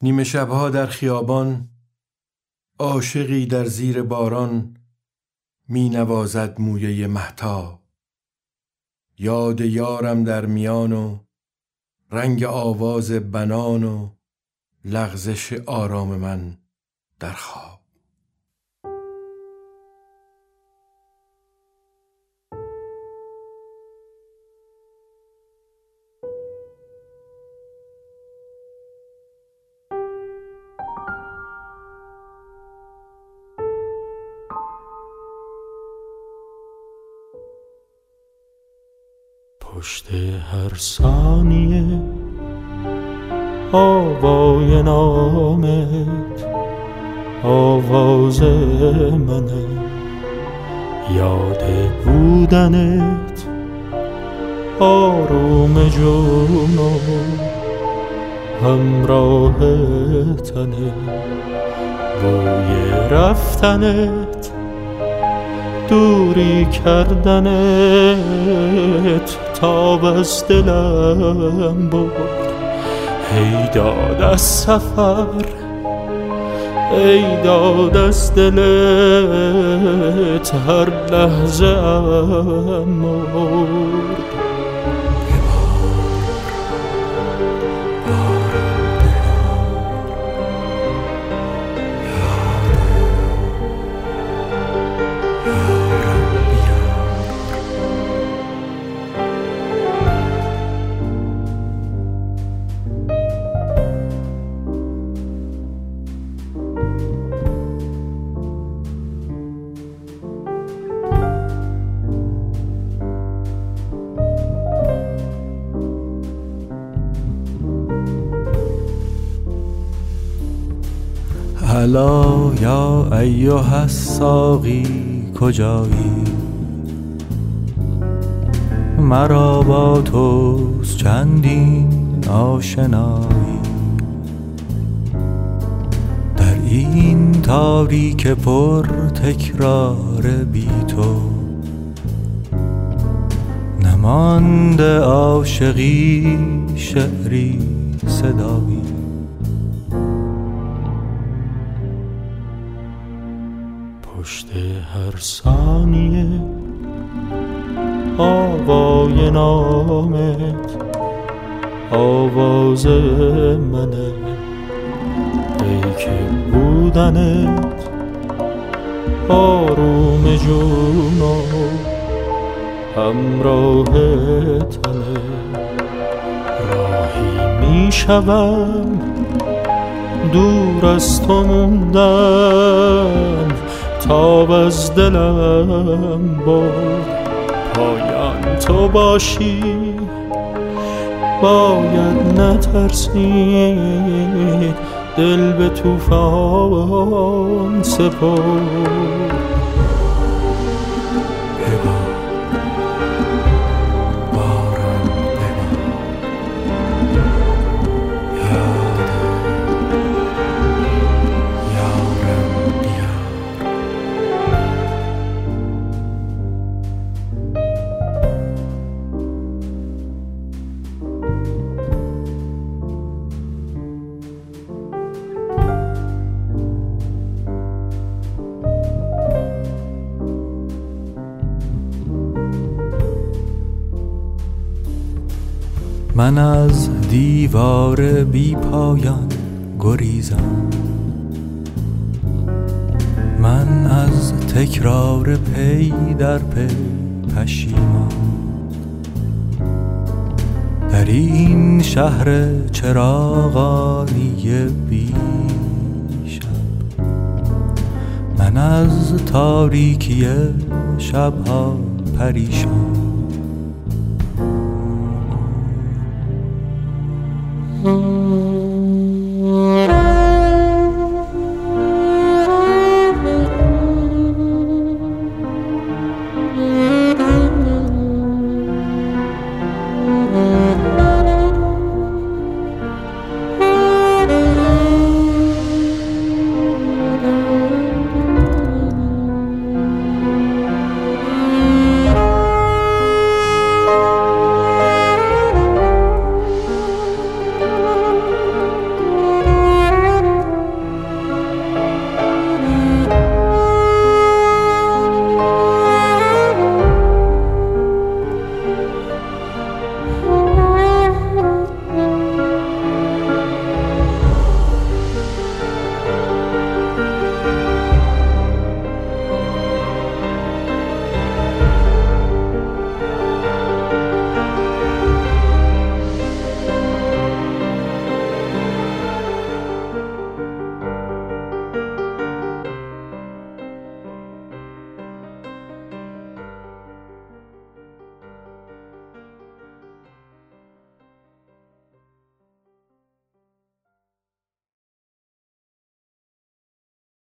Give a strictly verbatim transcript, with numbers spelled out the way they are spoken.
نیمه شبها در خیابان، عاشقی در زیر باران می نوازد مویه مهتاب. یاد یارم در میان و رنگ آواز بنان و لغزش آرام من در خواب. پشت هر ثانیه آوای نامت آواز منه، یاد بودنت آروم جون و همراه تنه، بوی رفتنت دوری کردنت تاب از دلم برد. ای داد از سفر، ای داد از دلت هر لحظه ام مرد. الا یا ایها الساقی کجایی؟ مرا با توست چندین آشنایی، در این تاریک پر تکرار بی تو نمانده عاشقی شعری صدایی. پشت هر ثانیه آوای نامت آواز منه، ای که بودنت آروم جون و همراه تنه. راهی می شوم دور از تو موندن تاب از دلم برد. پایان تو باشی باید نترسید، دل به طوفان سپرد. من از دیوار بی پایان گریزم، من از تکرار پی در پی پشیمان، در این شهر چراغانی بی شب، من از تاریکی شبها پریشان. Mm-hmm.